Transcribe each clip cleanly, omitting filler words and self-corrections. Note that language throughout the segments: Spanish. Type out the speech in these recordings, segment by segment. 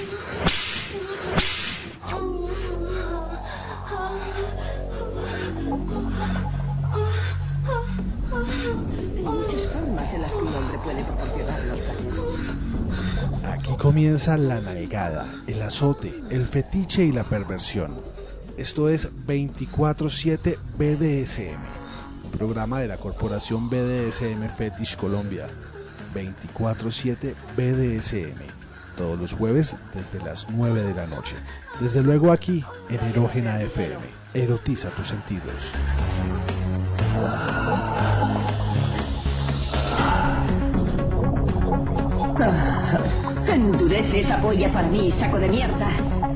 Aquí comienza la nalgada, el azote, el fetiche y la perversión. Esto es 24/7 BDSM, programa de la corporación BDSM Fetish Colombia. 24/7 BDSM, todos los jueves desde las 9 de la noche. Desde luego aquí en Erógena FM. Erotiza tus sentidos. Endurece esa polla para mí, saco de mierda.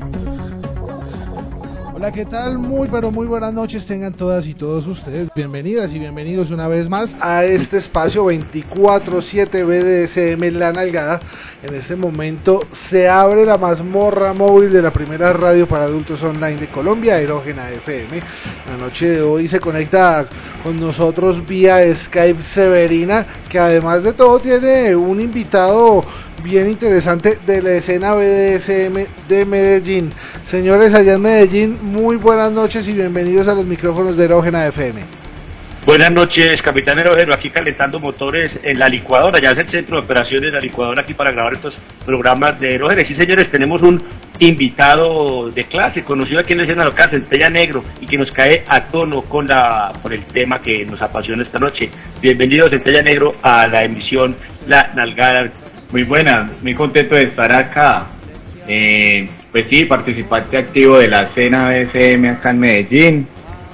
Hola, ¿qué tal? Muy pero muy buenas noches tengan todas y todos ustedes. Bienvenidas y bienvenidos una vez más a este espacio 24/7 BDSM La Nalgada. En este momento se abre la mazmorra móvil de la primera radio para adultos online de Colombia, Erógena FM. La noche de hoy se conecta con nosotros vía Skype Severina, que además de todo tiene un invitado bien interesante de la escena BDSM de Medellín. Señores, allá en Medellín, muy buenas noches y bienvenidos a los micrófonos de Erógena FM. Buenas noches, capitán Erógeno, aquí calentando motores en la licuadora. Ya es el centro de operaciones de la licuadora aquí para grabar estos programas de Erógeno. Sí, señores, tenemos un invitado de clase, conocido aquí en la escena local, Centella Negro, y que nos cae a tono con el tema que nos apasiona esta noche. Bienvenido, Centella Negro, a la emisión La Nalgada. Muy buena, muy contento de estar acá. Pues sí, participante activo de la escena BDSM acá en Medellín.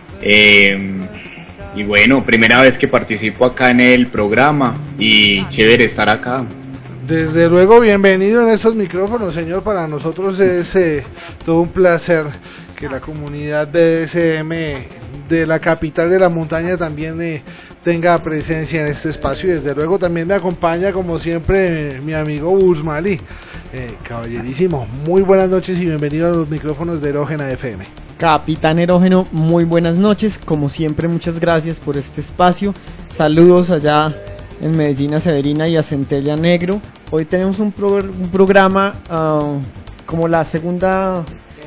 Y bueno, primera vez que participo acá en el programa y chévere estar acá. Desde luego, bienvenido en estos micrófonos, señor. Para nosotros es todo un placer que la comunidad BDSM de la capital de la montaña también tenga presencia en este espacio. Y desde luego también me acompaña, como siempre, mi amigo Busmali. Caballerísimo, muy buenas noches y bienvenido a los micrófonos de Erógena FM. Capitán Erógeno, muy buenas noches. Como siempre, muchas gracias por este espacio. Saludos allá en Medellín a Severina y a Centella Negro. Hoy tenemos un programa como la segunda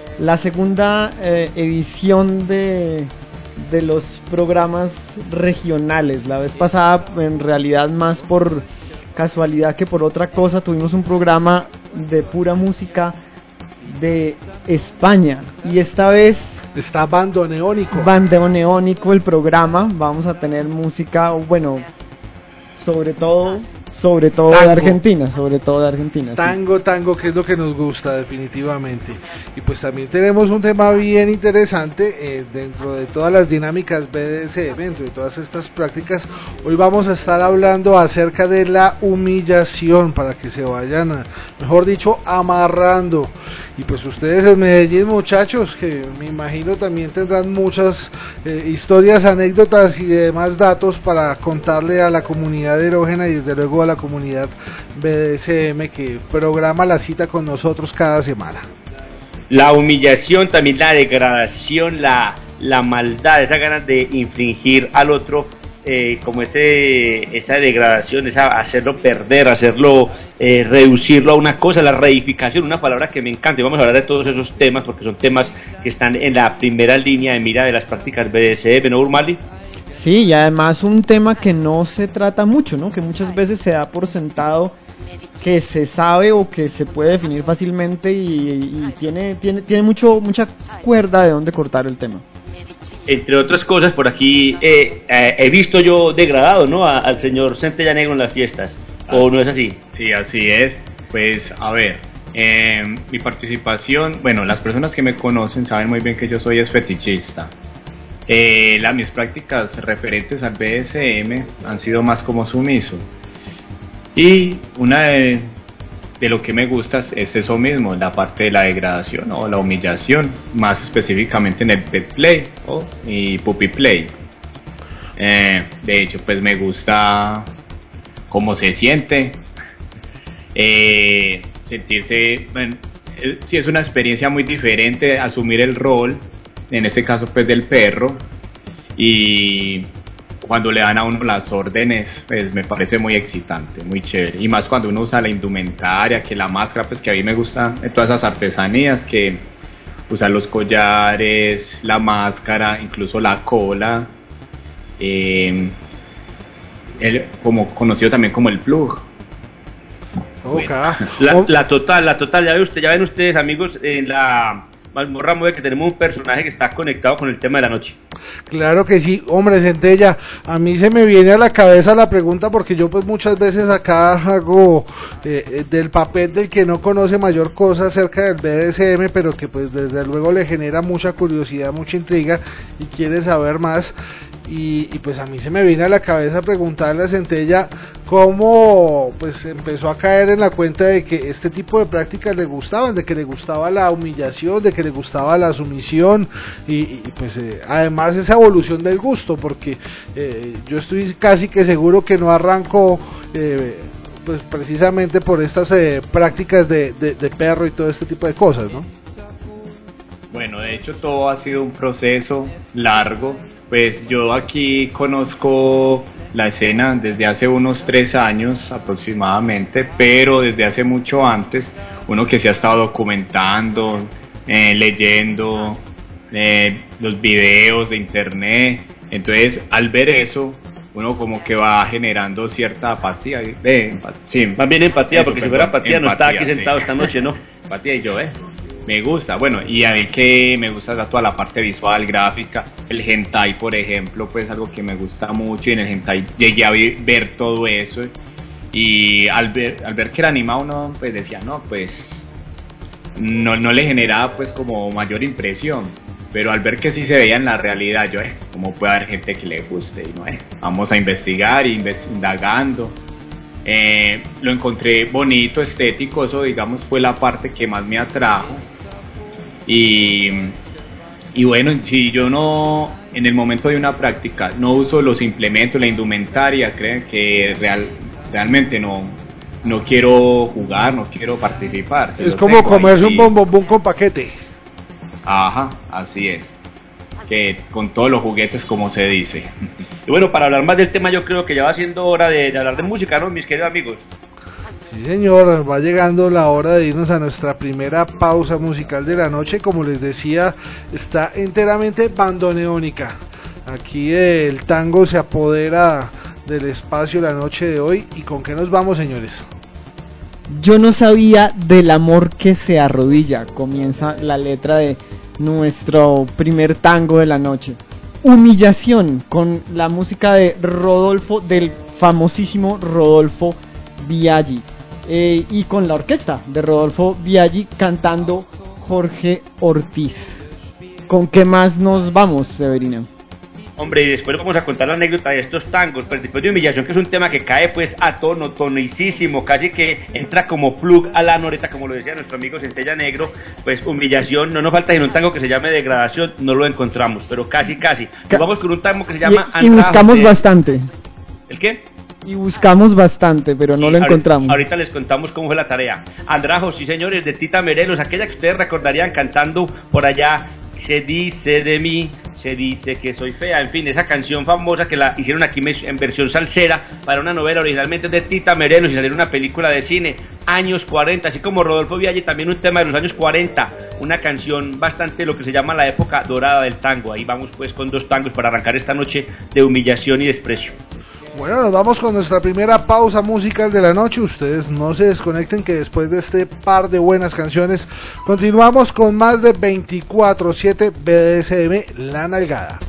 edición de los programas regionales. La vez pasada, en realidad más por casualidad que por otra cosa, tuvimos un programa de pura música de España, y esta vez está bandoneónico el programa. Vamos a tener música, bueno, sobre todo tango. de Argentina, tango, que es lo que nos gusta definitivamente. Y pues también tenemos un tema bien interesante dentro de todas las dinámicas BDSM, dentro de todas estas prácticas. Hoy vamos a estar hablando acerca de la humillación, para que se vayan, mejor dicho, amarrando. Y pues ustedes en Medellín, muchachos, que me imagino también tendrán muchas historias, anécdotas y demás datos para contarle a la comunidad erógena y desde luego a la comunidad BDSM que programa la cita con nosotros cada semana. La humillación, también la degradación, la maldad, esa ganas de infringir al otro, como esa degradación, hacerlo perder, hacerlo reducirlo a una cosa, la reificación, una palabra que me encanta. Y vamos a hablar de todos esos temas porque son temas que están en la primera línea de mira de las prácticas BDSM, ¿no, Urmali? Sí, y además un tema que no se trata mucho, ¿no? Que muchas veces se da por sentado que se sabe o que se puede definir fácilmente y tiene mucha cuerda de dónde cortar el tema. Entre otras cosas, por aquí he visto yo degradado, ¿no? Al señor Centella Negro en las fiestas, ¿o no es así? Sí, así es. Pues a ver, mi participación, bueno, las personas que me conocen saben muy bien que yo soy fetichista. Mis prácticas referentes al BDSM han sido más como sumiso. Y una de lo que me gusta es eso mismo, la parte de la degradación o la humillación, más específicamente en el pet play y puppy play. De hecho, pues me gusta cómo se siente, sentirse, bueno, sí, es una experiencia muy diferente asumir el rol, en este caso pues del perro, y cuando le dan a uno las órdenes, pues me parece muy excitante, muy chévere. Y más cuando uno usa la indumentaria, que la máscara, pues que a mí me gustan todas esas artesanías, que usa los collares, la máscara, incluso la cola, como conocido también como el plug. Ok. La total, ya ven ustedes, amigos, en la Mazmorra Mueve que tenemos un personaje que está conectado con el tema de la noche. Claro que sí, hombre, Centella, a mí se me viene a la cabeza la pregunta porque yo pues muchas veces acá hago del papel del que no conoce mayor cosa acerca del BDSM, pero que pues desde luego le genera mucha curiosidad, mucha intriga y quiere saber más. Y pues a mí se me viene a la cabeza preguntarle a Centella cómo pues empezó a caer en la cuenta de que este tipo de prácticas le gustaban, de que le gustaba la humillación, de que le gustaba la sumisión y pues además esa evolución del gusto, porque yo estoy casi que seguro que no arranco pues precisamente por estas prácticas de perro y todo este tipo de cosas, ¿no? Bueno, de hecho todo ha sido un proceso largo. Pues yo aquí conozco la escena desde hace unos 3 años aproximadamente, pero desde hace mucho antes, uno que se ha estado documentando, leyendo los videos de internet. Entonces al ver eso, uno como que va generando cierta apatía. Sí, Más bien empatía, eso, porque si perdón, fuera apatía no estaba aquí sí. sentado esta noche, ¿no? Empatía y yo, me gusta, bueno, y a mí que me gusta toda la parte visual, gráfica, el hentai, por ejemplo, pues algo que me gusta mucho, y en el hentai llegué a ver todo eso, y al ver que era animado uno pues decía, no, pues no le generaba pues como mayor impresión, pero al ver que sí se veía en la realidad, yo, ¿cómo puede haber gente que le guste? Y no, vamos a investigar, indagando. Lo encontré bonito, estético, eso digamos fue la parte que más me atrajo. Y bueno, si yo no, en el momento de una práctica, no uso los implementos, la indumentaria, creen que realmente no quiero jugar, no quiero participar. Si es lo como tengo, comerse ahí un sí. bombombón con paquete. Ajá, así es. Que con todos los juguetes, como se dice. Y bueno, para hablar más del tema, yo creo que ya va siendo hora de hablar de música, ¿no, mis queridos amigos? Sí, señor, va llegando la hora de irnos a nuestra primera pausa musical de la noche. Como les decía, está enteramente bandoneónica. Aquí el tango se apodera del espacio la noche de hoy. ¿Y con qué nos vamos, señores? Yo no sabía del amor que se arrodilla. Comienza la letra de nuestro primer tango de la noche. Humillación, con la música de Rodolfo, del famosísimo Rodolfo Biaggi. Y con la orquesta de Rodolfo Biaggi cantando Jorge Ortiz. ¿Con qué más nos vamos, Severina? Hombre, y después vamos a contar la anécdota de estos tangos, pero después de humillación, que es un tema que cae pues a tono, tonicísimo, casi que entra como plug a la noreta, como lo decía nuestro amigo Centella Negro. Pues humillación, no nos falta sino un tango que se llame Degradación, no lo encontramos, pero casi. Nos vamos con un tango que se llama y buscamos bastante. ¿El qué? Y buscamos bastante, pero sí, no lo encontramos. Ahorita les contamos cómo fue la tarea. Andrajos, sí señores, de Tita Merelos, aquella que ustedes recordarían cantando por allá, se dice de mí, se dice que soy fea, en fin, esa canción famosa que la hicieron aquí en versión salsera para una novela originalmente de Tita Merelos y salió una película de cine, años 40, así como Rodolfo Biaggi, también un tema de los años 40, una canción bastante lo que se llama la época dorada del tango. Ahí vamos pues con 2 tangos para arrancar esta noche de humillación y desprecio. Bueno, nos vamos con nuestra primera pausa musical de la noche. Ustedes no se desconecten, que después de este par de buenas canciones continuamos con más de 24/7 BDSM La Nalgada.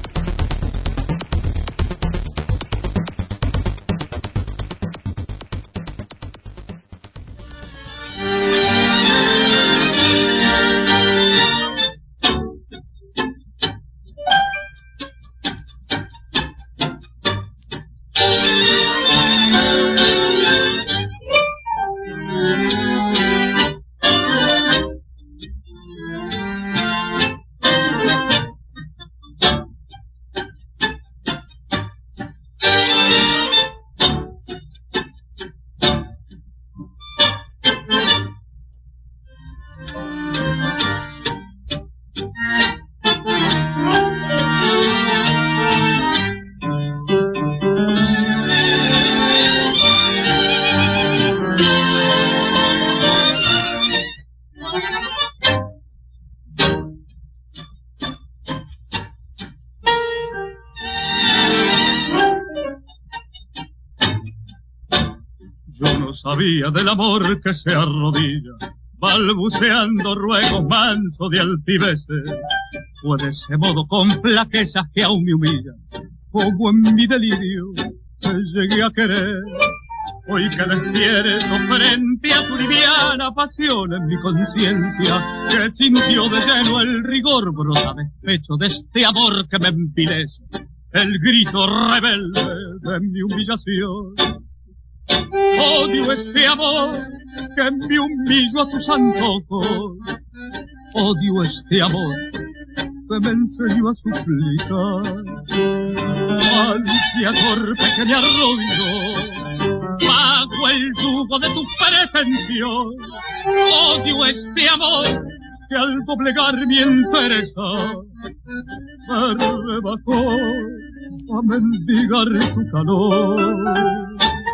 sabía del amor que se arrodilla, balbuceando ruegos mansos de altiveces. Fue de ese modo con flaquezas que aún me humilla, como en mi delirio te llegué a querer. Hoy que despierto frente a tu liviana pasión en mi conciencia, que sintió de lleno el rigor brota despecho de este amor que me envilece, el grito rebelde de mi humillación. Odio este amor que me humillo a tus antojos, odio este amor que me enseñó a suplicar. Ansia torpe que me arrodilló bajo el yugo de tu pretensión. Odio este amor que al doblegar mi entereza me rebajó a mendigar tu calor.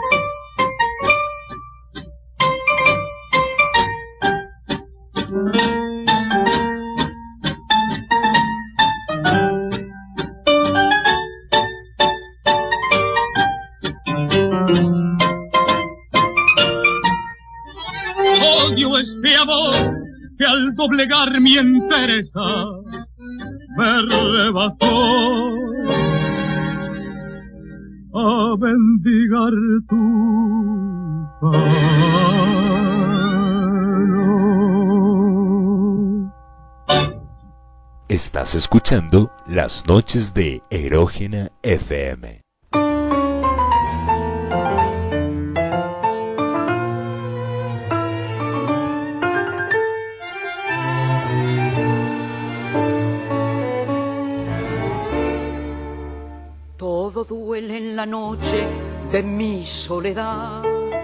Odio este amor que al doblegar mi entereza me rebajó a mendigar tu calor. Estás escuchando Las Noches de Erógena FM. Todo duele en la noche de mi soledad.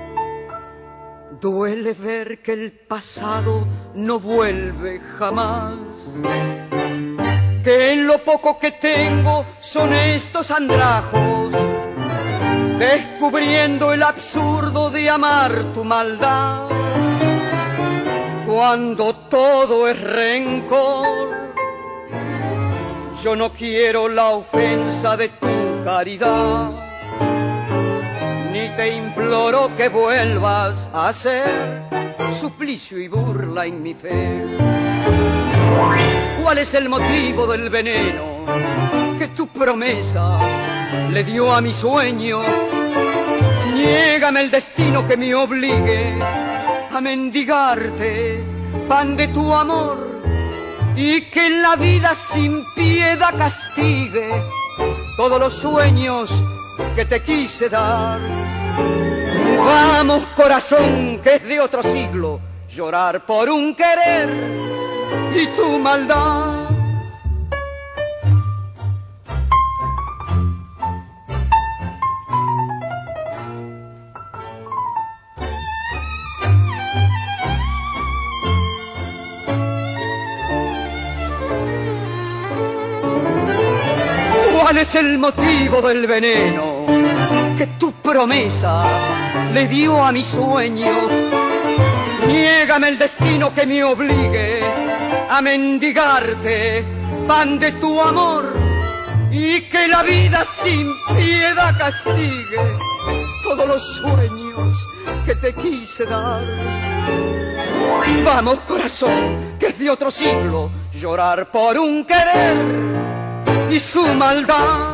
Duele ver que el pasado no vuelve jamás. Que en lo poco que tengo son estos andrajos, descubriendo el absurdo de amar tu maldad. Cuando todo es rencor, yo no quiero la ofensa de tu caridad, ni te imploro que vuelvas a hacer suplicio y burla en mi fe. ¿Cuál es el motivo del veneno que tu promesa le dio a mi sueño? Niégame el destino que me obligue a mendigarte pan de tu amor, y que la vida sin piedad castigue todos los sueños que te quise dar. Vamos, corazón, que es de otro siglo, llorar por un querer y tu maldad. ¿Cuál es el motivo del veneno que tu promesa le dio a mi sueño? Niégame el destino que me obligue a mendigarte pan de tu amor, y que la vida sin piedad castigue todos los sueños que te quise dar. Vamos, corazón, que es de otro siglo, llorar por un querer y su maldad.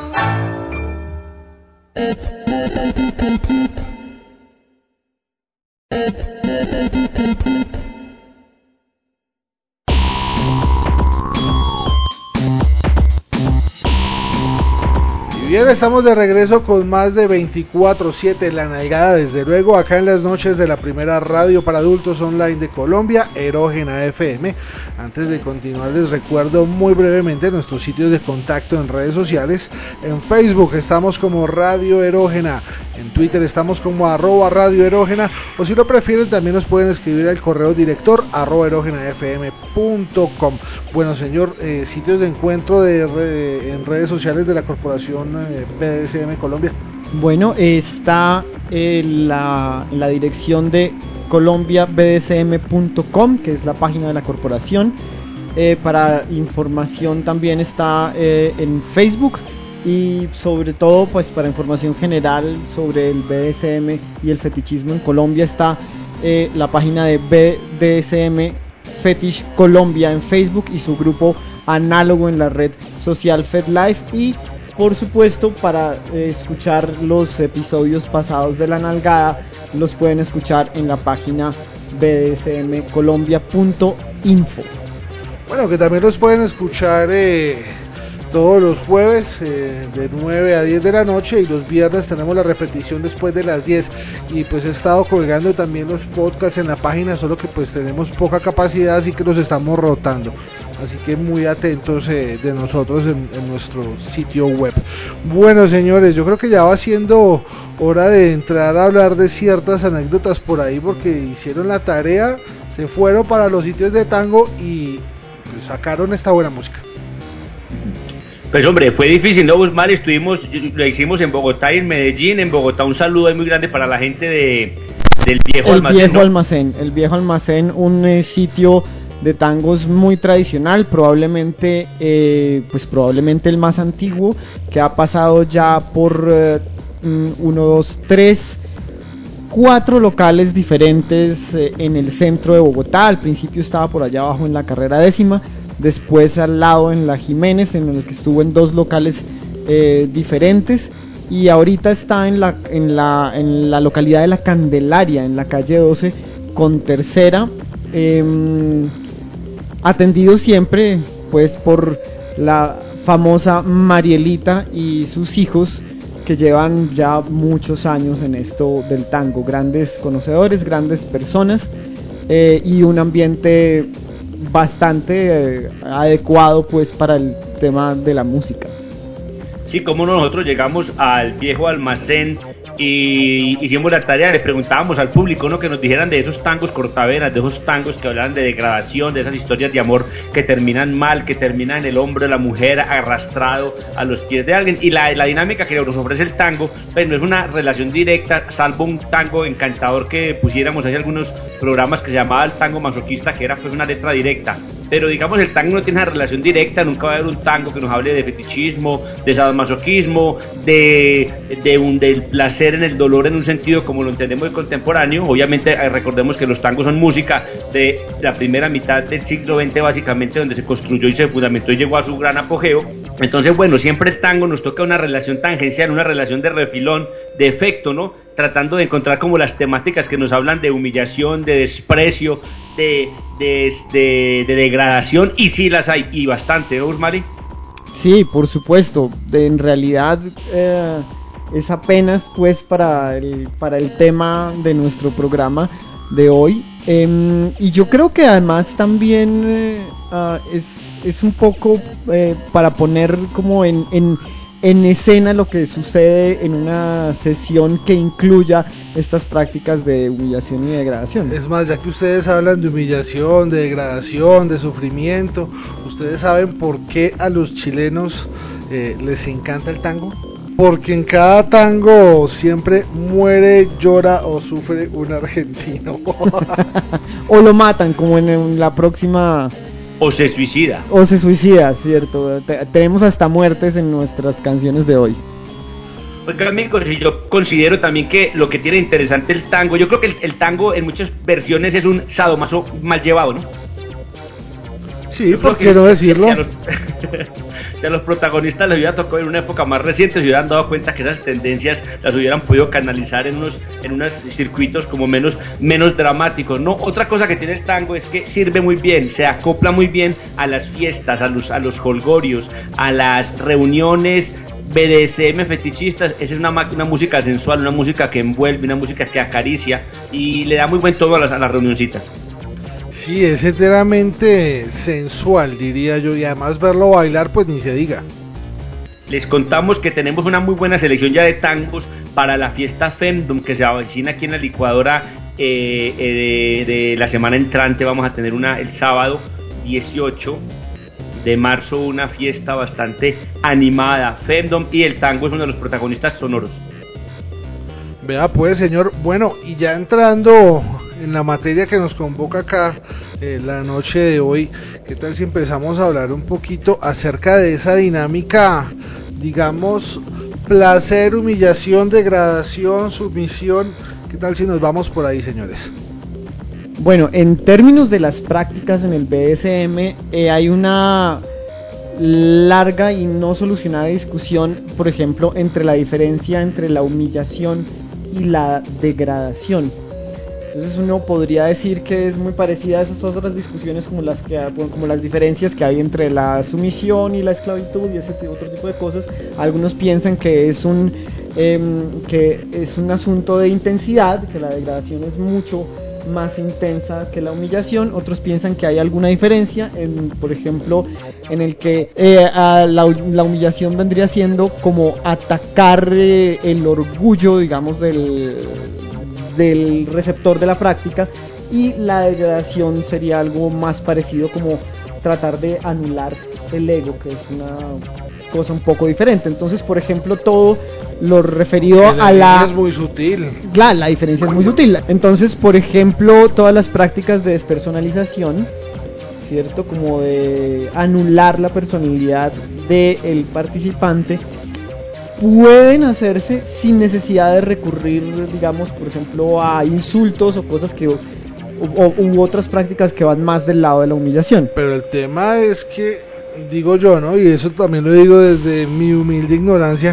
Y bien, estamos de regreso con más de 24/7 La Nalgada, desde luego acá en las noches de la primera radio para adultos online de Colombia, Erógena FM. Antes de continuar, les recuerdo muy brevemente nuestros sitios de contacto en redes sociales. En Facebook estamos como Radio Erógena, en Twitter estamos como @Radio Erógena, o si lo prefieren también nos pueden escribir al correo director @erogenafm.com. Bueno, señor, sitios de encuentro en redes sociales de la corporación BDSM Colombia. Bueno, está la dirección de colombiabdsm.com, que es la página de la corporación. Para información también está en Facebook, y sobre todo pues para información general sobre el BDSM y el fetichismo en Colombia está la página de BDSM Fetish Colombia en Facebook y su grupo análogo en la red social FetLife, y por supuesto para escuchar los episodios pasados de La Nalgada los pueden escuchar en la página bdsmcolombia.info. Bueno, que también los pueden escuchar todos los jueves de 9 a 10 de la noche, y los viernes tenemos la repetición después de las 10. Y pues he estado colgando también los podcasts en la página, solo que pues tenemos poca capacidad, así que los estamos rotando, así que muy atentos de nosotros en nuestro sitio web. Bueno, señores, yo creo que ya va siendo hora de entrar a hablar de ciertas anécdotas por ahí, porque hicieron la tarea, se fueron para los sitios de tango y pues sacaron esta buena música. Pues hombre, fue difícil, ¿no, Guzmán? Lo hicimos en Bogotá y en Medellín. En Bogotá un saludo ahí muy grande para la gente del Viejo Almacén. El Viejo Almacén, un sitio de tangos muy tradicional, probablemente el más antiguo, que ha pasado ya por 4 locales diferentes en el centro de Bogotá. Al principio estaba por allá abajo en la Carrera 10ª, después al lado en la Jiménez, en el que estuvo en 2 locales diferentes, y ahorita está en la localidad de La Candelaria, en la calle 12 con Tercera, atendido siempre pues por la famosa Marielita y sus hijos, que llevan ya muchos años en esto del tango, grandes conocedores, grandes personas, y un ambiente bastante adecuado pues para el tema de la música. Sí, como nosotros llegamos al Viejo Almacén y hicimos la tarea, le preguntábamos al público, ¿no?, que nos dijeran de esos tangos cortavenas, de esos tangos que hablaban de degradación, de esas historias de amor que terminan mal, que terminan en el hombro de la mujer arrastrado a los pies de alguien. Y la dinámica que nos ofrece el tango, pues no es una relación directa, salvo un tango encantador que pusiéramos hace algunos programas que se llamaba el tango masoquista, que era pues una letra directa. Pero digamos, el tango no tiene una relación directa, nunca va a haber un tango que nos hable de fetichismo, de sadomasoquismo, del placer en el dolor en un sentido como lo entendemos el contemporáneo. Obviamente recordemos que los tangos son música de la primera mitad del siglo XX, básicamente, donde se construyó y se fundamentó y llegó a su gran apogeo. Entonces, bueno, siempre el tango nos toca una relación tangencial, una relación de refilón, de efecto, ¿no?, tratando de encontrar como las temáticas que nos hablan de humillación, de desprecio, de degradación, y sí las hay, y bastante, ¿no, Mari? Sí, por supuesto. En realidad es apenas pues para el tema de nuestro programa de hoy, y yo creo que además también es un poco para poner como en escena lo que sucede en una sesión que incluya estas prácticas de humillación y degradación. Es más, ya que ustedes hablan de humillación, de degradación, de sufrimiento, ¿ustedes saben por qué a los chilenos les encanta el tango? Porque en cada tango siempre muere, llora o sufre un argentino. O lo matan, como en la próxima... O se suicida. O se suicida, cierto. Tenemos hasta muertes en nuestras canciones de hoy. Oiga, amigos, y yo considero también que lo que tiene interesante el tango, yo creo que el tango en muchas versiones es un sadomaso mal llevado, ¿no? Sí, ¿por qué no decirlo? Si a los protagonistas les hubiera tocado en una época más reciente, se hubieran dado cuenta que esas tendencias las hubieran podido canalizar en unos circuitos como menos dramáticos, ¿no? Otra cosa que tiene el tango es que sirve muy bien, se acopla muy bien a las fiestas, a los holgorios, a las reuniones BDSM fetichistas. Esa es una música sensual, una música que envuelve, una música que acaricia y le da muy buen tono a las reunioncitas. Sí, es enteramente sensual, diría yo, y además verlo bailar, pues ni se diga. Les contamos que tenemos una muy buena selección ya de tangos para la fiesta Femdom que se avecina aquí en la licuadora de la semana entrante. Vamos a tener el sábado 18 de marzo, una fiesta bastante animada, Femdom, y el tango es uno de los protagonistas sonoros. Vea pues, señor, bueno, y ya entrando en la materia que nos convoca acá la noche de hoy, ¿qué tal si empezamos a hablar un poquito acerca de esa dinámica digamos, placer, humillación, degradación, sumisión. ¿Qué tal si nos vamos por ahí, señores? Bueno, en términos de las prácticas en el BDSM, hay una larga y no solucionada discusión, por ejemplo, entre la diferencia entre la humillación y la degradación. Entonces uno podría decir que es muy parecida a esas otras discusiones como las diferencias que hay entre la sumisión y la esclavitud y ese otro tipo de cosas. Algunos piensan que es un asunto de intensidad, que la degradación es mucho más intensa que la humillación. Otros piensan que hay alguna diferencia, por ejemplo, en el que la humillación vendría siendo como atacar el orgullo, digamos, del receptor de la práctica, y la degradación sería algo más parecido, como tratar de anular el ego, que es una cosa un poco diferente. Entonces, por ejemplo, todo lo referido a la... es muy sutil. La diferencia es muy sutil. Entonces, por ejemplo, todas las prácticas de despersonalización, ¿cierto? Como de anular la personalidad del participante, pueden hacerse sin necesidad de recurrir, digamos, por ejemplo, a insultos o cosas u otras prácticas que van más del lado de la humillación. Pero el tema es que, digo yo, ¿no? Y eso también lo digo desde mi humilde ignorancia,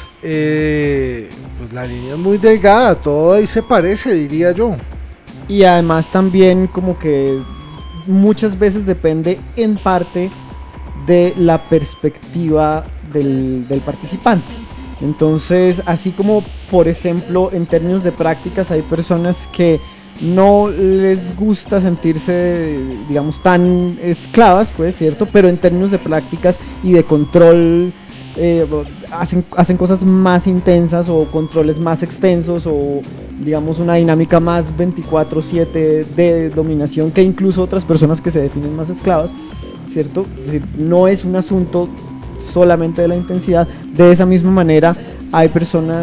pues la línea es muy delgada, todo ahí se parece, diría yo. Y además también como que muchas veces depende en parte de la perspectiva del participante. Entonces, así como por ejemplo en términos de prácticas hay personas que no les gusta sentirse, digamos, tan esclavas, pues, cierto, pero en términos de prácticas y de control hacen cosas más intensas o controles más extensos, o digamos una dinámica más 24/7 de dominación que incluso otras personas que se definen más esclavas, cierto. Es decir, no es un asunto solamente de la intensidad. De esa misma manera hay personas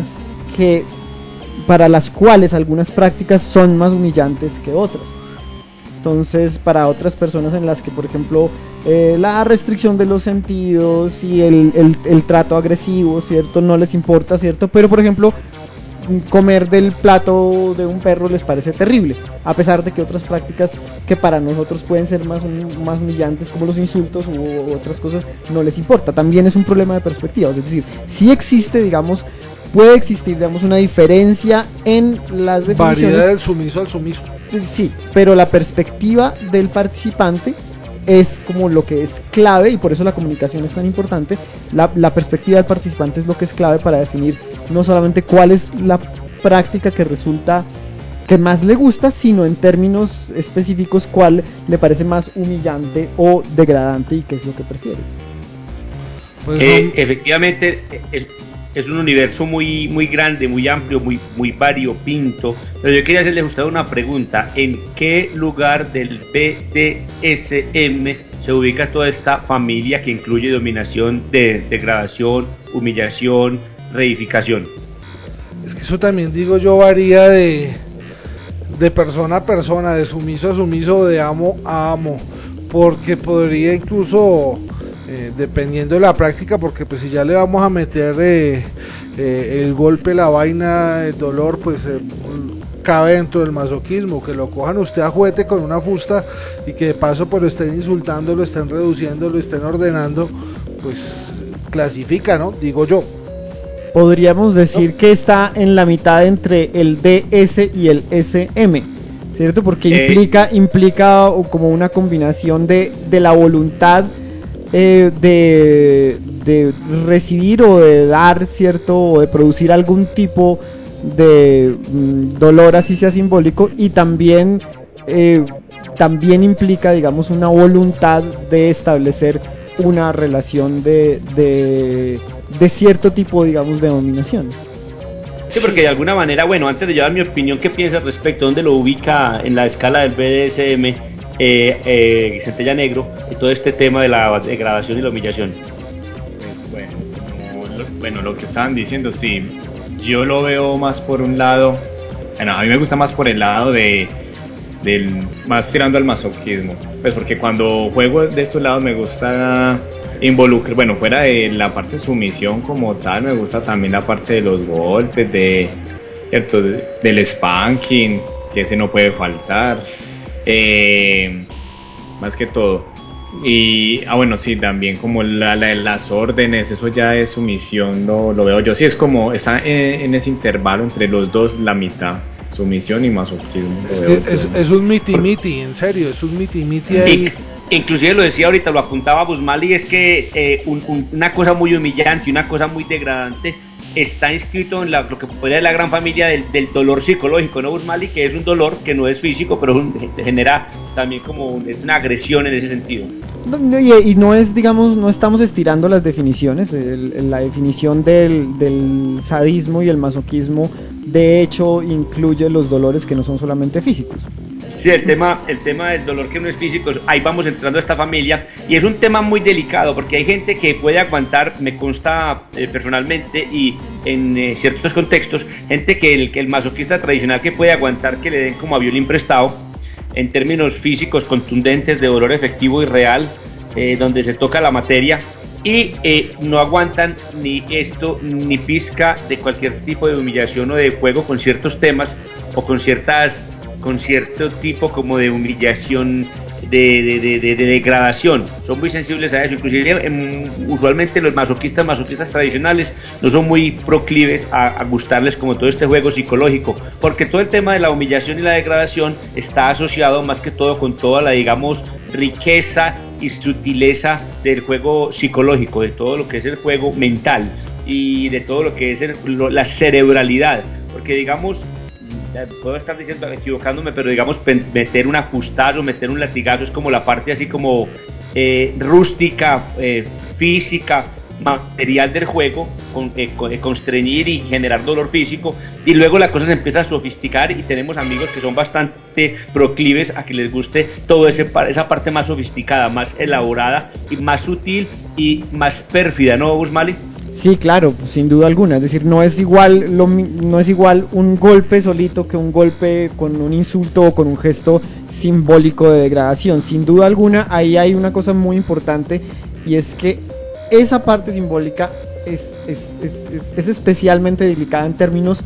para las cuales algunas prácticas son más humillantes que otras. Entonces, para otras personas en las que, por ejemplo, la restricción de los sentidos y el trato agresivo, ¿cierto?, no les importa, ¿cierto? Pero, por ejemplo, comer del plato de un perro les parece terrible, a pesar de que otras prácticas que para nosotros pueden ser más humillantes, como los insultos u otras cosas, no les importa. También es un problema de perspectiva, es decir, sí existe, digamos, puede existir, digamos, una diferencia en las definiciones. Variedad del sumiso al sumiso. Sí, pero la perspectiva del participante es como lo que es clave, y por eso la comunicación es tan importante. La perspectiva del participante es lo que es clave para definir no solamente cuál es la práctica que más le gusta, sino en términos específicos cuál le parece más humillante o degradante y qué es lo que prefiere. Pues efectivamente es un universo muy muy grande, muy amplio, muy variopinto. Pero yo quería hacerle a usted una pregunta: ¿en qué lugar del BDSM se ubica toda esta familia que incluye dominación, degradación, humillación, reificación? Es que eso también, digo yo, varía de persona a persona, de sumiso a sumiso, de amo a amo, porque podría incluso, dependiendo de la práctica, porque pues si ya le vamos a meter el golpe, la vaina, el dolor, pues cabe dentro del masoquismo. Que lo cojan usted a juguete con una fusta y que de paso pues lo estén insultando, lo estén reduciendo, lo estén ordenando, pues clasifica, ¿no? Digo yo. Podríamos decir que está en la mitad entre el DS y el SM, ¿cierto? Porque implica como una combinación de la voluntad de recibir o de dar, ¿cierto? O de producir algún tipo de dolor, así sea simbólico, y también implica, digamos, una voluntad de establecer una relación de cierto tipo, digamos, de dominación. Sí, porque de alguna manera, bueno, antes de llevar mi opinión, ¿qué piensa al respecto? ¿Dónde lo ubica en la escala del BDSM Centella Negro todo este tema de la degradación y la humillación? Pues lo que estaban diciendo, sí, yo lo veo más por un lado, bueno, a mí me gusta más por el lado de más tirando al masoquismo, pues porque cuando juego de estos lados me gusta involucrar, bueno, fuera de la parte de sumisión como tal, me gusta también la parte de los golpes, ¿cierto? Del spanking, que ese no puede faltar, más que todo. Y bueno, sí, también como las órdenes, eso ya es sumisión, lo veo yo, sí, es como está en ese intervalo entre los dos, la mitad, sumisión y masoquismo. Es un miti-miti, en serio, es un miti-miti ahí. Inclusive lo decía ahorita, lo apuntaba Busmali, es que una cosa muy humillante y una cosa muy degradante está inscrito en lo que podría ser la gran familia del dolor psicológico, ¿no, Busmali? Que es un dolor que no es físico, pero genera también es una agresión en ese sentido. Y no es, digamos, no estamos estirando las definiciones. La definición del sadismo y el masoquismo, de hecho, incluye los dolores que no son solamente físicos. Sí, el tema del dolor que no es físico, ahí vamos entrando a esta familia, y es un tema muy delicado, porque hay gente que puede aguantar, me consta personalmente, y en ciertos contextos, gente que el masoquista tradicional que puede aguantar que le den como a violín prestado, en términos físicos contundentes de dolor efectivo y real, donde se toca la materia, y no aguantan ni esto, ni pizca de cualquier tipo de humillación o de juego con ciertos temas, o con cierto tipo como de humillación, de degradación. Son muy sensibles a eso. Inclusive usualmente los masoquistas tradicionales no son muy proclives a gustarles como todo este juego psicológico, porque todo el tema de la humillación y la degradación está asociado más que todo con toda la, digamos, riqueza y sutileza del juego psicológico, de todo lo que es el juego mental y de todo lo que es la cerebralidad, porque digamos, puedo estar equivocándome, pero digamos meter un ajustazo, meter un latigazo es como la parte así como rústica, física, material del juego, constreñir y generar dolor físico, y luego la cosa se empieza a sofisticar y tenemos amigos que son bastante proclives a que les guste toda esa parte más sofisticada, más elaborada y más sutil y más pérfida, ¿no, Busmali? Sí, claro, pues, sin duda alguna. Es decir, no es igual un golpe solito que un golpe con un insulto o con un gesto simbólico de degradación. Sin duda alguna, ahí hay una cosa muy importante, y es que esa parte simbólica es especialmente delicada en términos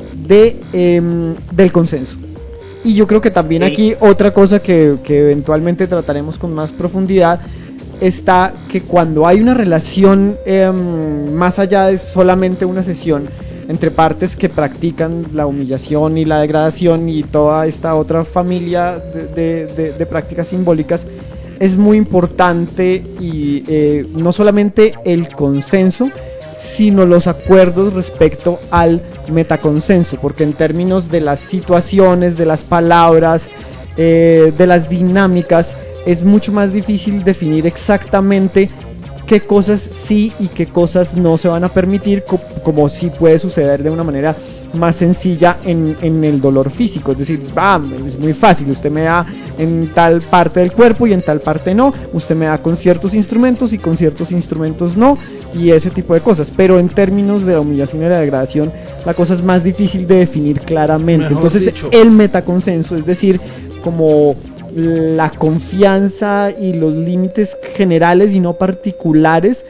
del consenso. Y yo creo que también aquí otra cosa que eventualmente trataremos con más profundidad está que cuando hay una relación más allá de solamente una sesión entre partes que practican la humillación y la degradación y toda esta otra familia de prácticas simbólicas, es muy importante y no solamente el consenso, sino los acuerdos respecto al metaconsenso, porque en términos de las situaciones, de las palabras, de las dinámicas, es mucho más difícil definir exactamente qué cosas sí y qué cosas no se van a permitir, como sí puede suceder de una manera más sencilla en el dolor físico. Es decir, es muy fácil, usted me da en tal parte del cuerpo y en tal parte no, usted me da con ciertos instrumentos y con ciertos instrumentos no, y ese tipo de cosas. Pero en términos de la humillación y la degradación, la cosa es más difícil de definir claramente. Mejor entonces dicho, el metaconsenso, es decir, como la confianza y los límites generales y no particulares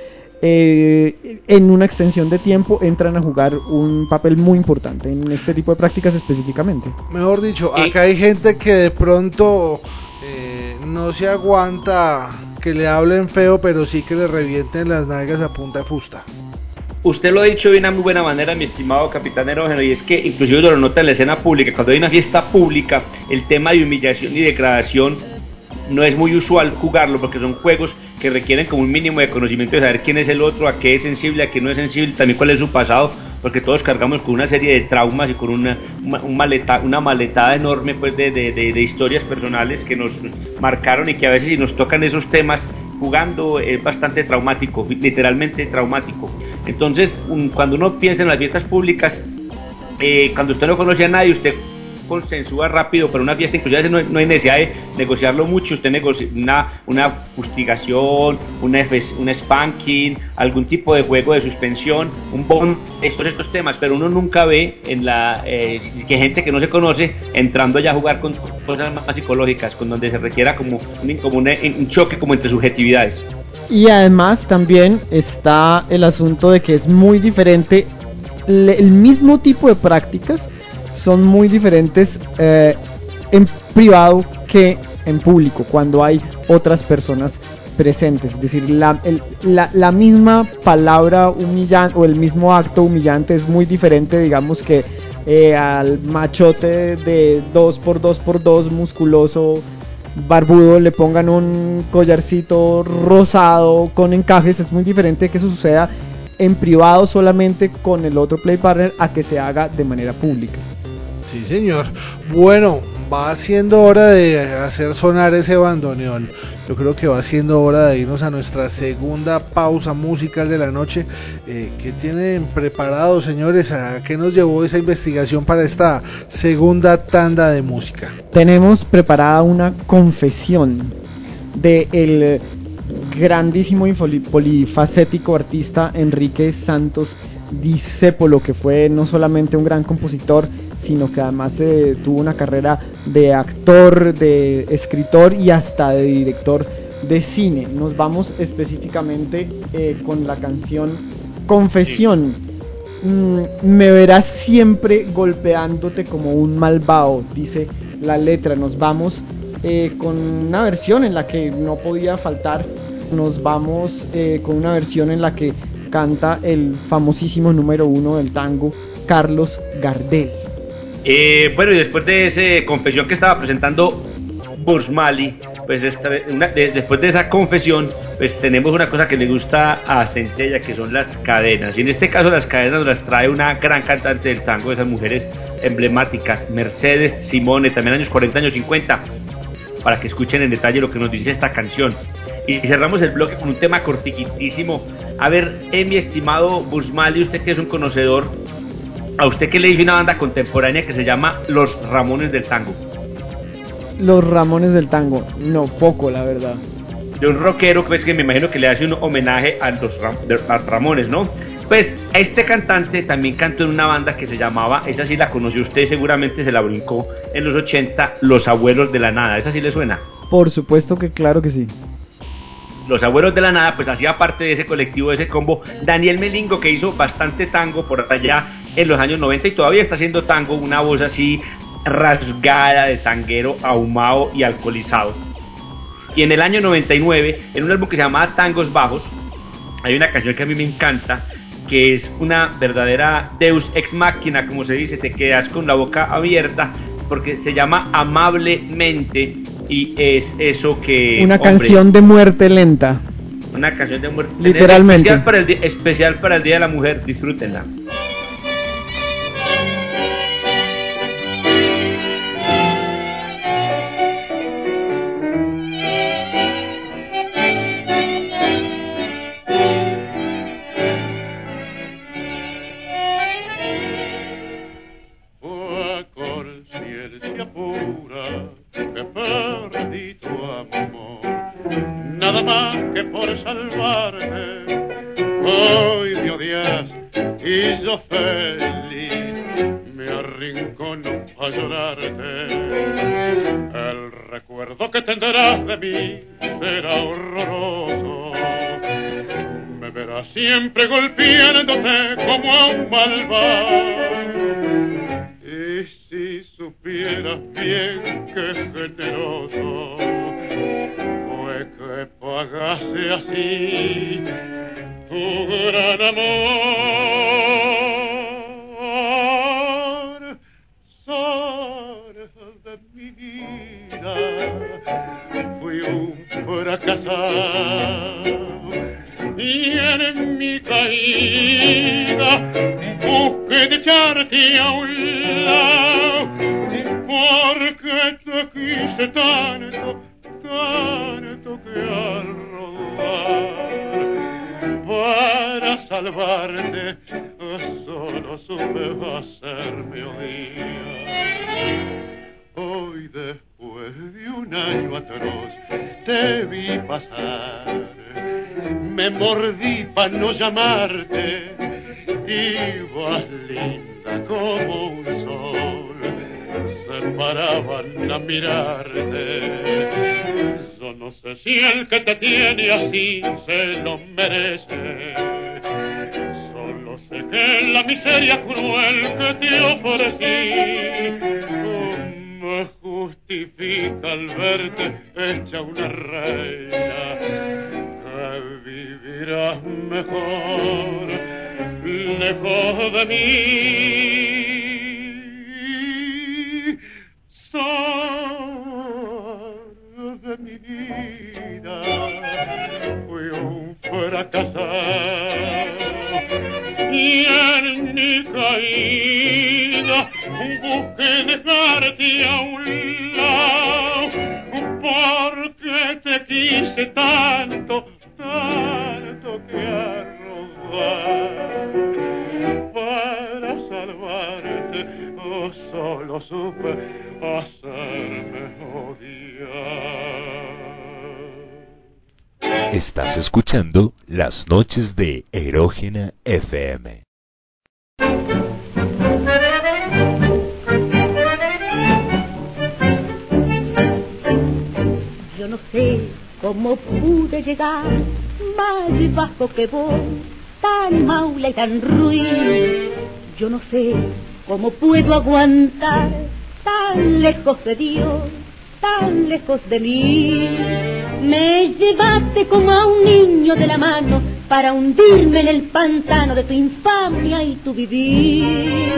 en una extensión de tiempo, entran a jugar un papel muy importante en este tipo de prácticas específicamente. Mejor dicho, acá hay gente que de pronto no se aguanta que le hablen feo, pero sí que le revienten las nalgas a punta de fusta. Usted lo ha dicho de una muy buena manera, mi estimado capitán Erógeno, y es que inclusive lo nota en la escena pública. Cuando hay una fiesta pública, el tema de humillación y degradación no es muy usual jugarlo, porque son juegos que requieren como un mínimo de conocimiento de saber quién es el otro, a qué es sensible, a qué no es sensible, también cuál es su pasado, porque todos cargamos con una serie de traumas y con una maletada enorme, pues de historias personales que nos marcaron, y que a veces si nos tocan esos temas jugando es bastante traumático, literalmente traumático. Entonces, cuando uno piensa en las fiestas públicas, cuando usted no conoce a nadie, usted consensúa rápido, pero una fiesta inclusive no hay necesidad de negociarlo mucho. Usted negocia una fustigación, un spanking, algún tipo de juego de suspensión, un bond, estos temas, pero uno nunca ve en que gente que no se conoce entrando ya a jugar con cosas más psicológicas, con donde se requiera como un choque como entre subjetividades. Y además también está el asunto de que es muy diferente, el mismo tipo de prácticas son muy diferentes en privado que en público, cuando hay otras personas presentes. Es decir, la misma palabra humillante o el mismo acto humillante es muy diferente, digamos, que al machote de 2x2x2 musculoso barbudo le pongan un collarcito rosado con encajes. Es muy diferente que eso suceda en privado solamente con el otro play partner a que se haga de manera pública. Sí, señor. Bueno, va siendo hora de hacer sonar ese bandoneón. Yo creo que va siendo hora de irnos a nuestra segunda pausa musical de la noche. ¿Qué tienen preparado, señores? ¿A qué nos llevó esa investigación para esta segunda tanda de música? Tenemos preparada una confesión del grandísimo y polifacético artista Enrique Santos Discépolo, que fue no solamente un gran compositor, sino que además tuvo una carrera de actor, de escritor y hasta de director de cine. Nos vamos específicamente con la canción Confesión. Me verás siempre golpeándote como un malvado, dice la letra. Nos vamos con una versión en la que no podía faltar. Nos vamos con una versión en la que canta el famosísimo número 1 del tango, Carlos Gardel. Bueno, y después de esa confesión que estaba presentando Burzmali, pues después de esa confesión, pues tenemos una cosa que le gusta a Centella, que son las cadenas. Y en este caso las cadenas las trae una gran cantante del tango, de esas mujeres emblemáticas, Mercedes Simone, también años 40, años 50, para que escuchen en detalle lo que nos dice esta canción. Y cerramos el bloque con un tema cortiquitísimo. A ver, mi estimado Burzmali, usted que es un conocedor, ¿a usted qué le dice una banda contemporánea que se llama Los Ramones del Tango? Los Ramones del Tango, no, poco la verdad. De un rockero, pues, que me imagino que le hace un homenaje a los Ramones, ¿no? Pues este cantante también cantó en una banda que se llamaba, esa sí la conoció usted, seguramente se la brincó en los 80, Los Abuelos de la Nada. ¿Esa sí le suena? Por supuesto que claro que sí. Los Abuelos de la Nada, pues hacía parte de ese colectivo, de ese combo, Daniel Melingo, que hizo bastante tango por allá en los años 90 y todavía está haciendo tango, una voz así rasgada de tanguero ahumado y alcoholizado. Y en el año 99, en un álbum que se llamaba Tangos Bajos, hay una canción que a mí me encanta, que es una verdadera deus ex machina, como se dice, te quedas con la boca abierta, porque se llama Amablemente, y es eso que... Una canción de muerte lenta. Una canción de muerte literalmente. Especial para el Día de la Mujer, disfrútenla. Nada más que por salvarte, hoy me odias y yo feliz me arrincono a llorarte. El recuerdo que tendrás de mí será horroroso, me verás siempre golpeándote como a un malvado. Y si supieras bien que generoso que pagase así tu gran amor, sol de mi vida, fui un fracasado y en mi caída busqué de echarte a un lado, porque te quise tanto que al rodar para salvarte solo supe hacerme odiar. vi pasar, me mordí para no llamarte, ibas linda como un sol, se paraban a mirarte. Yo no sé si el que te tiene así se lo merece, solo sé que la miseria cruel que te ofrecí me justifica al verte hecha una reina, que vivirás mejor lejos de mí. Sol de mi vida, fui un fracasado y en mi caída busqué dejarte a un lado, porque te quise tanto, tanto que arrojar para salvarte, oh, solo supe hacerme odiar. Estás escuchando Las Noches de Erógena FM. Yo no sé cómo pude llegar más bajo que vos, tan maula y tan ruin. Yo no sé cómo puedo aguantar tan lejos de Dios, tan lejos de mí. Me llevaste como a un niño de la mano para hundirme en el pantano de tu infamia y tu vivir.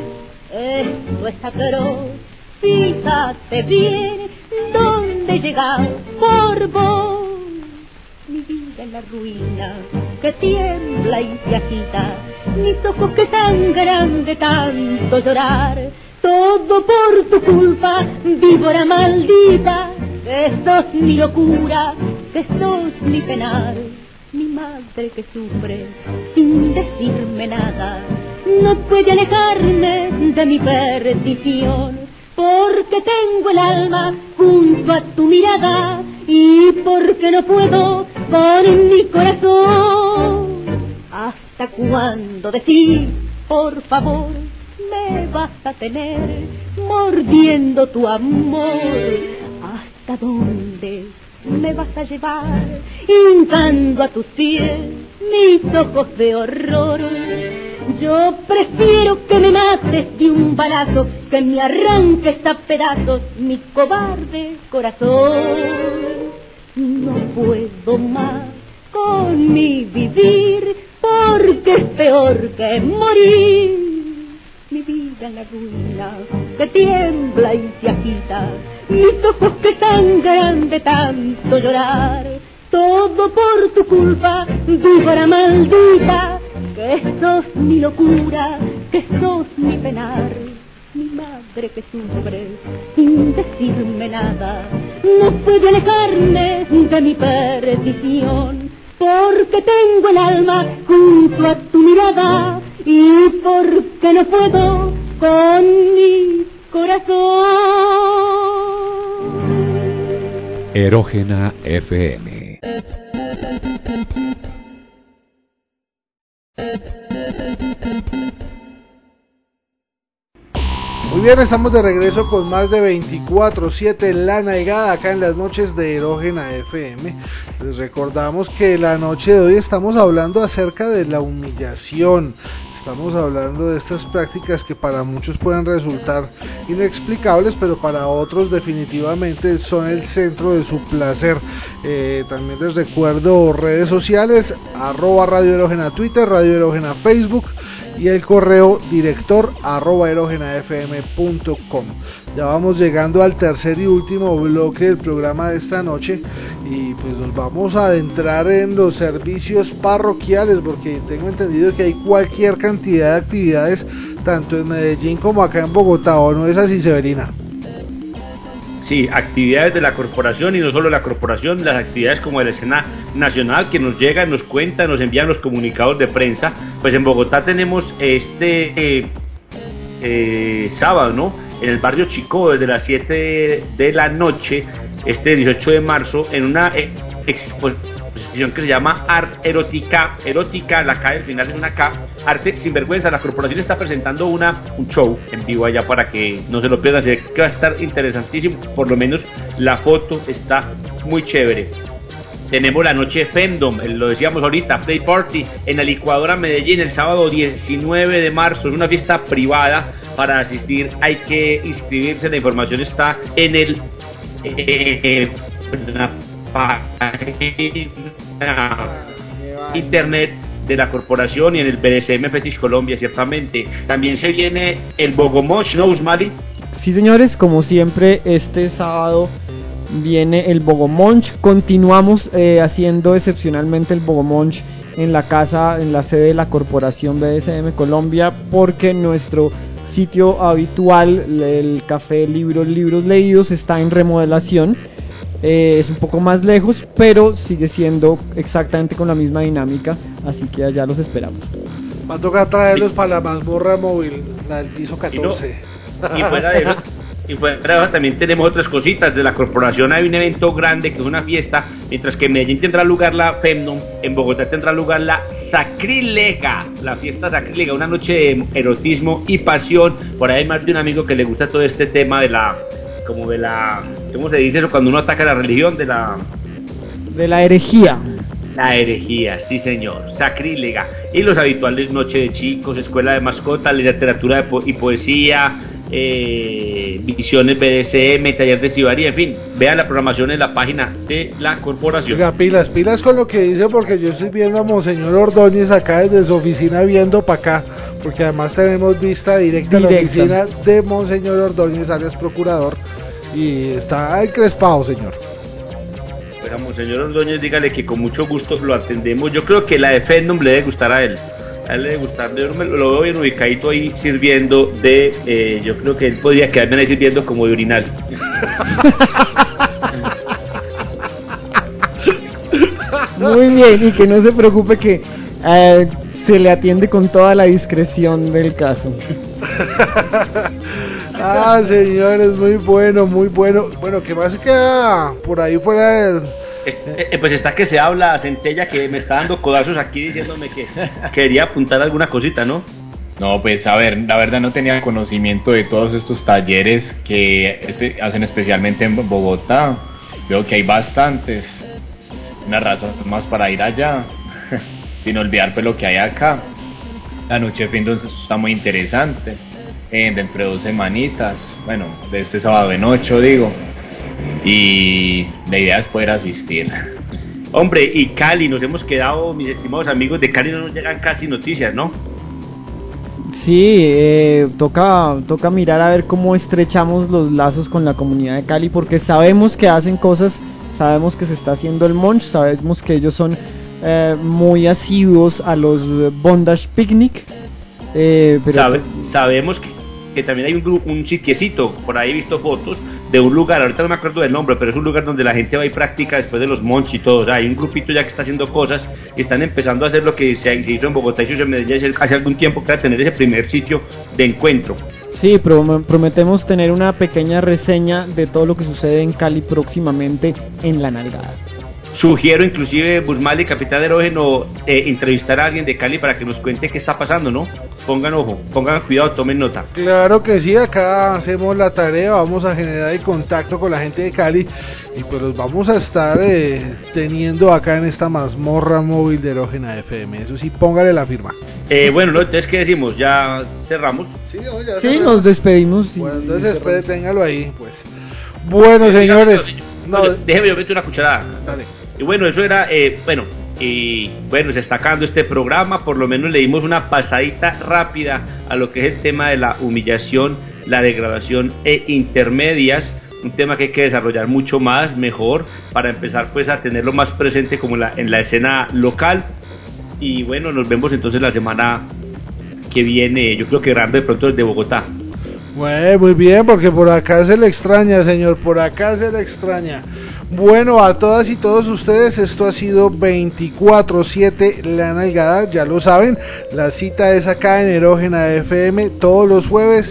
Esto es atroz, fíjate bien dónde he llegado por vos. Mi vida en la ruina que tiembla y se agita, mis ojos que sangran de tanto llorar. Todo por tu culpa, víbora maldita, que sos mi locura, que sos mi penar. Mi madre que sufre sin decirme nada, no puede alejarme de mi perdición, porque tengo el alma junto a tu mirada y porque no puedo con mi corazón. ¿Hasta cuándo decís, por favor, me vas a tener mordiendo tu amor? ¿Hasta dónde me vas a llevar hincando a tus pies mis ojos de horror? Yo prefiero que me mates de un balazo, que me arranques a pedazos mi cobarde corazón. No puedo más con mi vivir, porque es peor que morir. Mi vida en la ruina que tiembla y se agita, mis ojos que sangran de tanto llorar. Todo por tu culpa, víbora maldita, que sos mi locura, que sos mi penar. Mi madre que sufre sin decirme nada, no puede alejarme de mi perdición, porque tengo el alma junto a tu mirada y porque no puedo con mi corazón. Erógena FM. Muy bien, estamos de regreso con más de 24/7 La Nalgada acá en las noches de Erógena FM. Les recordamos que la noche de hoy estamos hablando acerca de la humillación. Estamos hablando de estas prácticas que para muchos pueden resultar inexplicables, pero para otros definitivamente son el centro de su placer. También les recuerdo redes sociales, @Radio Erógena Twitter, Radio Erógena Facebook y el correo director @erogenafm.com. Ya vamos llegando al tercer y último bloque del programa de esta noche y pues nos vamos a adentrar en los servicios parroquiales, porque tengo entendido que hay cualquier cantidad de actividades tanto en Medellín como acá en Bogotá, ¿o no es así, Severina? Sí, actividades de la corporación y no solo la corporación, las actividades como de la escena nacional que nos llegan, nos cuentan, nos envían los comunicados de prensa. Pues en Bogotá tenemos este sábado, ¿no? En el barrio Chicó, desde las 7 de la noche, este 18 de marzo en una exposición que se llama Art Erótica, la K al final es una K, Arte Sinvergüenza. La corporación está presentando un show en vivo allá para que no se lo pierdan, se ve que va a estar interesantísimo, por lo menos la foto está muy chévere. Tenemos la noche de Femdom, lo decíamos ahorita, Play Party en la Licuadora Medellín el sábado 19 de marzo, es una fiesta privada. Para asistir hay que inscribirse, la información está en la página internet de la corporación y en el BDSM Fetish Colombia, ciertamente. También se viene el Bogomosh, ¿no, Usmali? Sí, señores, como siempre, este sábado viene el Bogomonch. Continuamos haciendo excepcionalmente el Bogomonch en la casa, en la sede de la corporación BDSM Colombia, porque nuestro sitio habitual, el Café Libros Leídos, está en remodelación. Es un poco más lejos, pero sigue siendo exactamente con la misma dinámica, así que allá los esperamos. Va a tocar traerlos para la mazmorra móvil, la del piso 14. Y fuera de eso, también tenemos otras cositas de la corporación. Hay un evento grande que es una fiesta, mientras que en Medellín tendrá lugar la Femdom, en Bogotá tendrá lugar la Sacrílega, la fiesta Sacrílega, una noche de erotismo y pasión. Por ahí hay más de un amigo que le gusta todo este tema de la, ¿cómo se dice eso cuando uno ataca la religión? De la herejía. La herejía, sí señor, Sacrílega. Y los habituales noche de chicos, escuela de mascotas, literatura y poesía, visiones BDSM, taller de cibaría, en fin, vean la programación en la página de la corporación. Oiga, pilas con lo que dice, porque yo estoy viendo a Monseñor Ordóñez acá desde su oficina viendo para acá, porque además tenemos vista directa a la oficina de Monseñor Ordóñez, alias procurador, y está encrespado, señor. Pero a Monseñor Ordóñez dígale que con mucho gusto lo atendemos. Yo creo que la de Femdom le debe gustar a él. A él le debe gustar, yo lo veo bien ubicadito ahí sirviendo yo creo que él podría quedarme ahí sirviendo como de urinal. Muy bien, y que no se preocupe que se le atiende con toda la discreción del caso. Señores, muy bueno. Bueno, ¿qué más queda por ahí fuera del... Pues está que se habla Centella, que me está dando codazos aquí diciéndome que quería apuntar alguna cosita, ¿no? No, pues a ver, la verdad no tenía conocimiento de todos estos talleres que hacen especialmente en Bogotá. Veo que hay bastantes. Una razón más para ir allá, sin olvidar pues lo que hay acá. La noche de fin está muy interesante. Dentro de 2 semanitas, bueno, de este sábado en 8 digo. Y la idea es poder asistir. Hombre, y Cali, nos hemos quedado, mis estimados amigos de Cali, no nos llegan casi noticias, ¿no? Sí, toca mirar a ver cómo estrechamos los lazos con la comunidad de Cali, porque sabemos que hacen cosas, sabemos que se está haciendo el Monch, sabemos que ellos son muy asiduos a los Bondage Picnic, pero sabemos que también hay un sitiecito, por ahí he visto fotos de un lugar, ahorita no me acuerdo del nombre, pero es un lugar donde la gente va y practica después de los Monch y todo. O sea, hay un grupito ya que está haciendo cosas y están empezando a hacer lo que se hizo en Bogotá y se hizo en Medellín hace algún tiempo, que era tener ese primer sitio de encuentro. Sí, prometemos tener una pequeña reseña de todo lo que sucede en Cali próximamente en La Nalgada. Sugiero inclusive, Busmali, Capitán Erógeno, entrevistar a alguien de Cali para que nos cuente qué está pasando, ¿no? Pongan ojo, pongan cuidado, tomen nota. Claro que sí, acá hacemos la tarea, vamos a generar el contacto con la gente de Cali y pues los vamos a estar teniendo acá en esta mazmorra móvil de Erógena FM. Eso sí, póngale la firma. Bueno, ¿no? Entonces, ¿qué decimos? ¿Ya cerramos? Sí, no, ya sí, cerramos. Nos despedimos. Sí, bueno, entonces espere, téngalo ahí, pues. Bueno, señores. Déjeme yo meter una cucharada. Dale. Y bueno, eso era, bueno, se está acabando este programa, por lo menos le dimos una pasadita rápida a lo que es el tema de la humillación, la degradación e intermedias, un tema que hay que desarrollar mucho más, mejor, para empezar pues a tenerlo más presente como en la escena local. Y bueno, nos vemos entonces la semana que viene, yo creo que grande de pronto desde Bogotá. Bueno, muy bien, porque por acá se le extraña, señor, por acá se le extraña. Bueno, a todas y todos ustedes, esto ha sido 24/7 La Nalgada, ya lo saben, la cita es acá en Erógena FM todos los jueves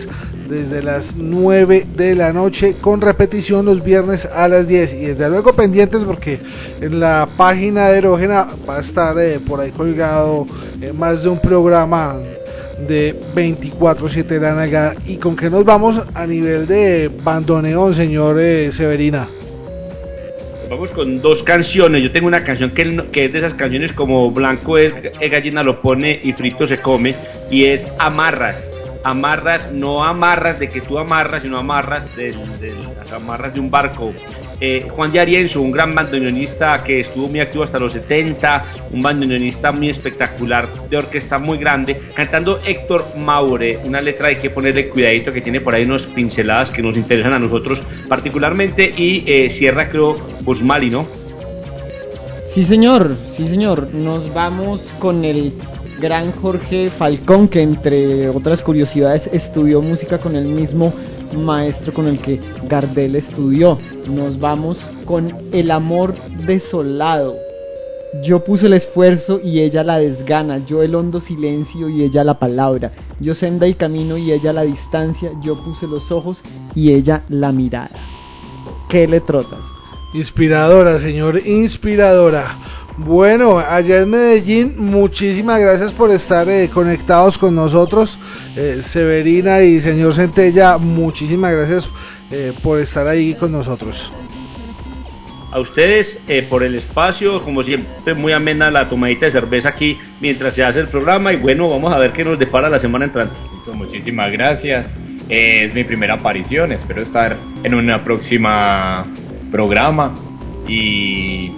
desde las 9 de la noche, con repetición los viernes a las 10. Y desde luego pendientes, porque en la página de Erógena va a estar por ahí colgado más de un programa de 24/7 La Nalgada. ¿Y con qué nos vamos a nivel de bandoneón, señor Severina? Vamos con dos canciones. Yo tengo una canción que es de esas canciones como blanco es gallina lo pone y frito se come, y es Amarras. Amarras, no amarras de que tú amarras, sino amarras de las amarras de un barco. Juan de Arienzo, un gran bandoneonista que estuvo muy activo hasta los 70, un bandoneonista muy espectacular, de orquesta muy grande, cantando Héctor Maure, una letra hay que ponerle cuidadito, que tiene por ahí unas pinceladas que nos interesan a nosotros particularmente, y cierra creo Bosmali, ¿no? Sí señor, nos vamos con el gran Jorge Falcón, que entre otras curiosidades estudió música con el mismo maestro con el que Gardel estudió. Nos vamos con El amor desolado. Yo puse el esfuerzo y ella la desgana, yo el hondo silencio y ella la palabra, yo senda y camino y ella la distancia, yo puse los ojos y ella la mirada. ¿Qué le trotas? Inspiradora, señor, inspiradora. Bueno, allá en Medellín, muchísimas gracias por estar conectados con nosotros. Severina y señor Centella, muchísimas gracias por estar ahí con nosotros. A ustedes por el espacio, como siempre muy amena la tomadita de cerveza aquí mientras se hace el programa, y bueno, vamos a ver qué nos depara la semana entrante. Muchísimas gracias, es mi primera aparición, espero estar en una próxima programa y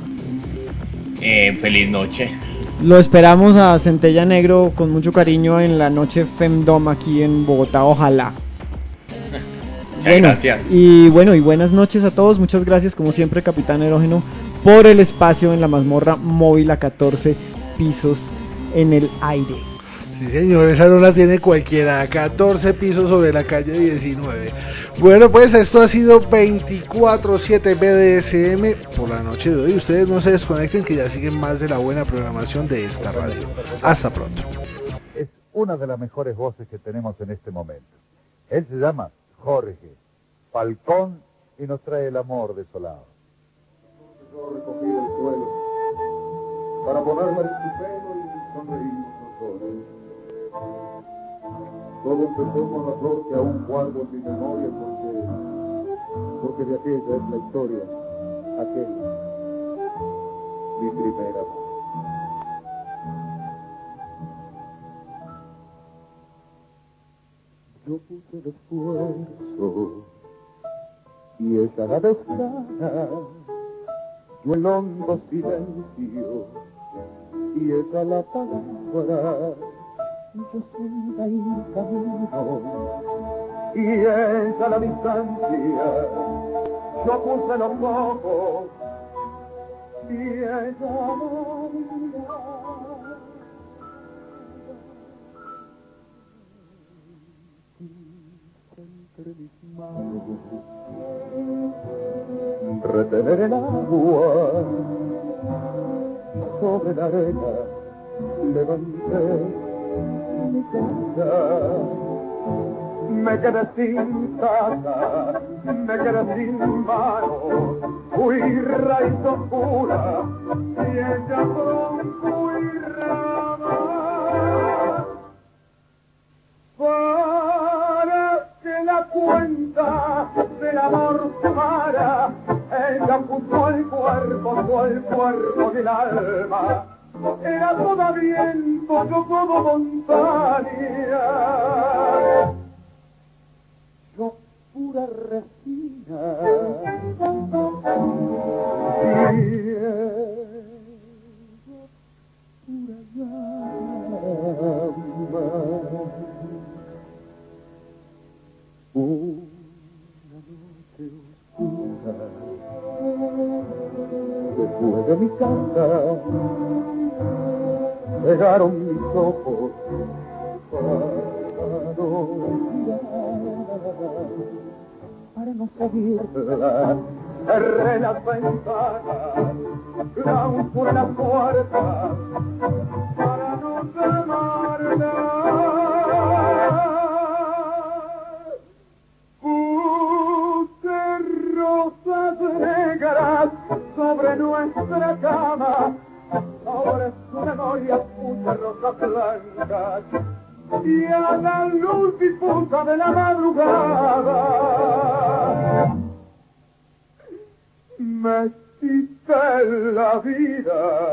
feliz noche. Lo esperamos a Centella Negro con mucho cariño en la noche Femdom aquí en Bogotá, ojalá. Gracias. Y buenas noches a todos. Muchas gracias, como siempre, Capitán Erógeno, por el espacio en la mazmorra móvil a 14 pisos en el aire. Sí, señor, esa no la tiene cualquiera. 14 pisos sobre la calle 19. Bueno, pues esto ha sido 24/7 BDSM por la noche de hoy. Ustedes no se desconecten, que ya siguen más de la buena programación de esta radio. Hasta pronto. Es una de las mejores voces que tenemos en este momento. Él se llama Jorge Falcón y nos trae El amor desolado. Yo recogí del suelo para ponerla en su pelo y sonreímos los dos. Todo empezó con la flor que aún guardo en mi memoria porque de aquella es la historia, aquel, mi primer amor. Yo puse el esfuerzo y ella la desgana, yo el hondo silencio y ella la palabra, yo senda y camino y ella la distancia, yo puse los ojos y ella la mirada. Entre mis manos retener el agua sobre la arena, levanté mi casa, me quedé sin casa, me quedé sin manos, fui raíz oscura y ella tronco y rama. Para que la cuenta del amor sumara, ella puso el cuerpo del alma. Era todo viento, yo todo montaña. Yo pura resina. Y ella pura llama. Una noche oscura, después de mi casa, cegaron mis ojos para no seguirla. Cerré las ventanas, clausuré las puertas para no llamarla. llama, ahora su memoria puta rosas blancas y a la luz difusa de la madrugada me quité la vida.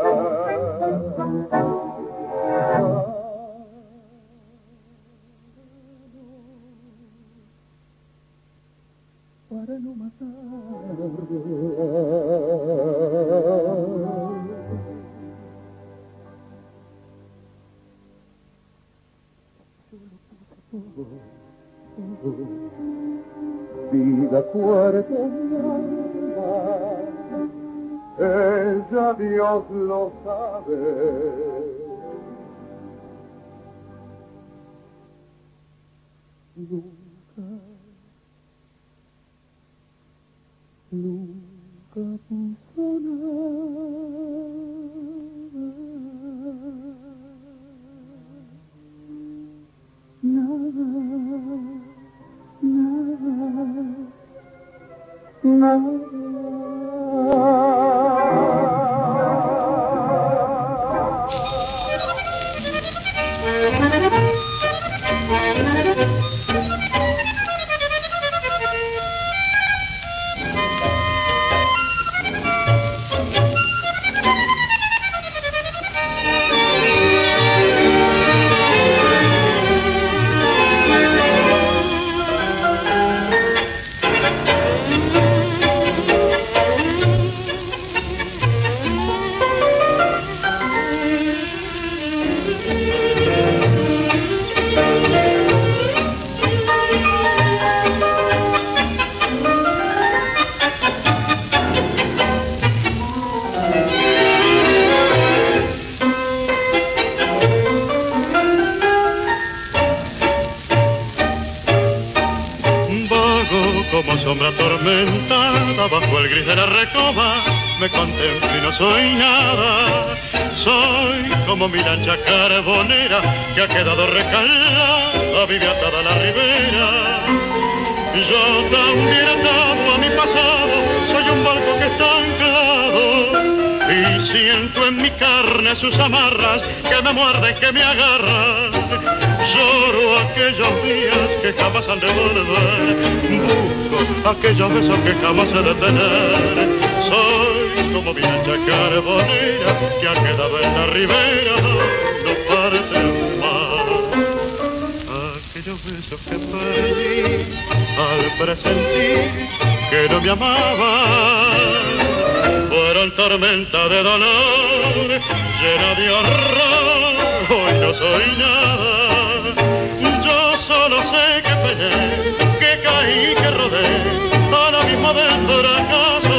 Para no matarla. Vida cuerpo mi alma, ella Dios lo sabe. Nunca puso Como sombra atormentada bajo el gris de la recoba, me contemplo y no soy nada. Soy como mi lancha carbonera que ha quedado recalada, vive atada a la ribera. Yo también atado a mi pasado, soy un barco que está anclado y siento en mi carne sus amarras que me muerden, que me agarran. Lloro aquellos días que jamás han de volver, busco aquellos besos que jamás he de tener. Soy como mi lancha carbonera que ha quedado en la ribera, no parte el mar. Aquellos besos que perdí al presentir que no me amaban fueron tormenta de dolor, llena de horror. Hoy no soy nada. Solo sé que peleé, que caí, que rodé al abismo del fracaso.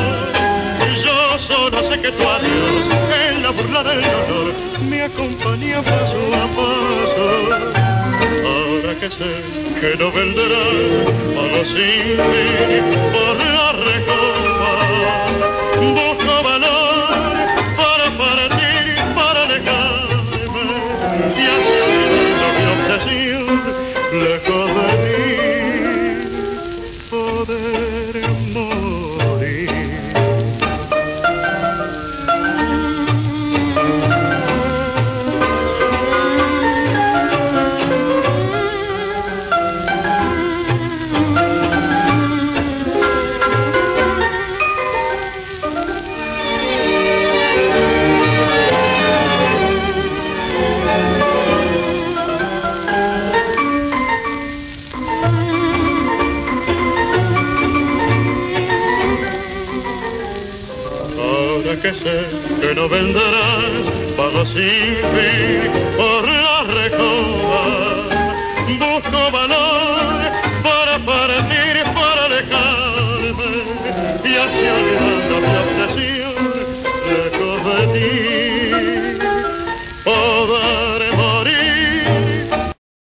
Yo solo sé que tu adiós en la burla del dolor me acompaña paso a paso. Ahora que sé que no vendrás pago sin fin por la recoba, busco valor para partir, para alejarme y así olvidando mi obsesión. Lejos de mí poder morir. Que sé que no vendrás, pago sin fin por la recoba, busco valor para partir, para alejarme y así olvidando mi obsesión, lejos de ti.